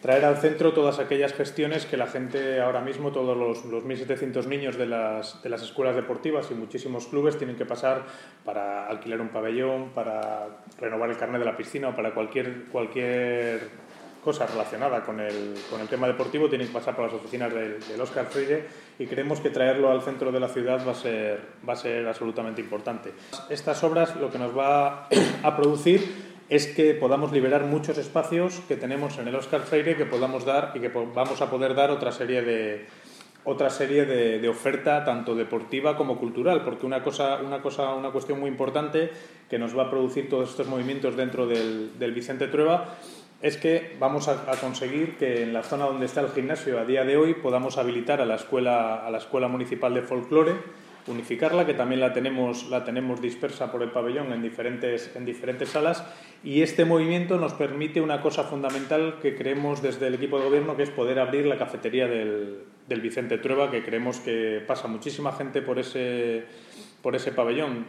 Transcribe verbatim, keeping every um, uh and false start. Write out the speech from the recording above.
traer al centro todas aquellas gestiones que la gente ahora mismo, todos los, los mil setecientos niños de las, de las escuelas deportivas y muchísimos clubes tienen que pasar para alquilar un pabellón, para renovar el carnet de la piscina o para cualquier, cualquier cosa relacionada con el, con el tema deportivo, tienen que pasar por las oficinas del, del Óscar Freire, y creemos que traerlo al centro de la ciudad va a ser, va a ser absolutamente importante. Estas obras lo que nos va a producir es que podamos liberar muchos espacios que tenemos en el Óscar Freire, que podamos dar y que vamos a poder dar otra serie de otra serie de, de oferta tanto deportiva como cultural, porque una cosa, una cosa, una cuestión muy importante que nos va a producir todos estos movimientos dentro del, del Vicente Trueba es que vamos a, a conseguir que en la zona donde está el gimnasio a día de hoy podamos habilitar a la escuela, a la escuela municipal de folclore, unificarla, que también la tenemos, la tenemos dispersa por el pabellón en diferentes, en diferentes salas, y este movimiento nos permite una cosa fundamental que creemos desde el equipo de gobierno, que es poder abrir la cafetería del, del Vicente Trueba, que creemos que pasa muchísima gente por ese, por ese pabellón.